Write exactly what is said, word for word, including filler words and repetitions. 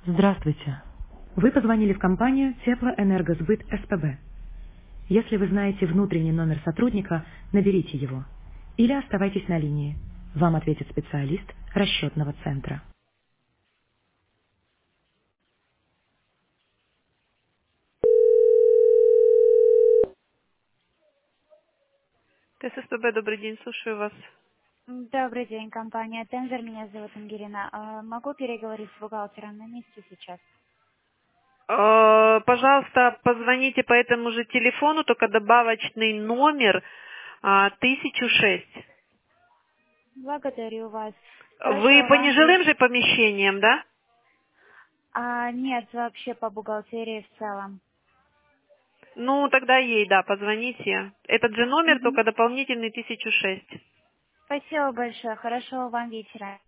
Здравствуйте. Вы позвонили в компанию Теплоэнергосбыт СПБ. Если вы знаете внутренний номер сотрудника, наберите его. Или оставайтесь на линии. Вам ответит специалист расчетного центра. ТССПБ, добрый день, слушаю вас. Добрый день, компания Тензор. Меня зовут Ангелина. А, Могу переговорить с бухгалтером на месте сейчас? Э, Пожалуйста, позвоните по этому же телефону, только добавочный номер а, тысяча шесть. Благодарю вас. Вы Хорошего по вам вечера. нежилым же помещениям, да? А, нет, вообще по бухгалтерии в целом. Ну, тогда ей, да, позвоните. Этот же номер, Мгм. только дополнительный тысяча шесть. Спасибо большое. Хорошего вам вечера.